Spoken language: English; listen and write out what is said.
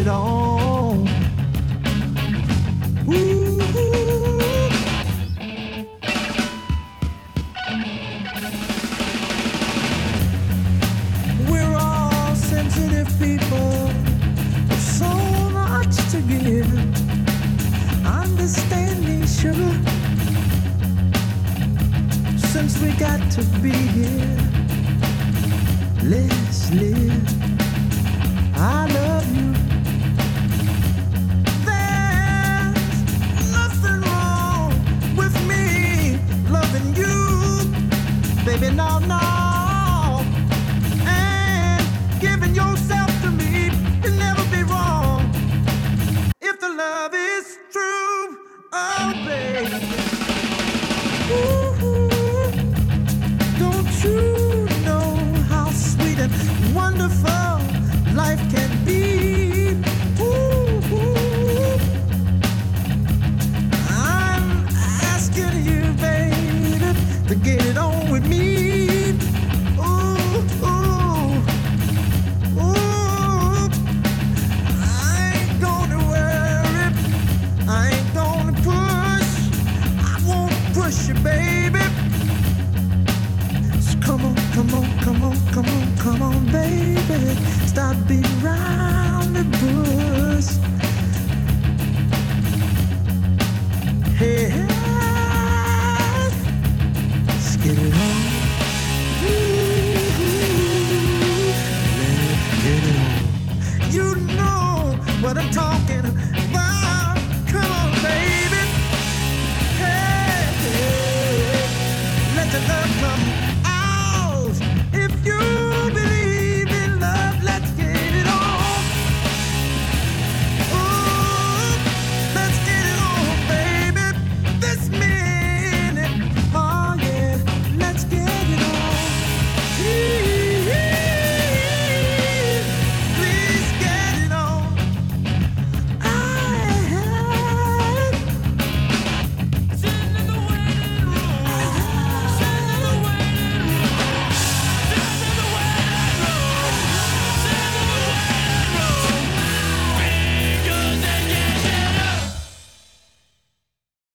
it on. Ooh. We're all sensitive people with so much to give. Understand me, sugar, since we got to be here. Let's live. I love you. There's nothing wrong with me loving you, baby. No, no. And giving yourself to me can never be wrong if the love is true. Oh, baby. Ooh, don't you know how sweet and wonderful life can be? Ooh, I'm asking you, baby, to get it on with me. Ooh, I ain't gonna worry, I ain't gonna push, I won't push you, baby. So come on, come on, come on, come on, come on, baby. Stop being right.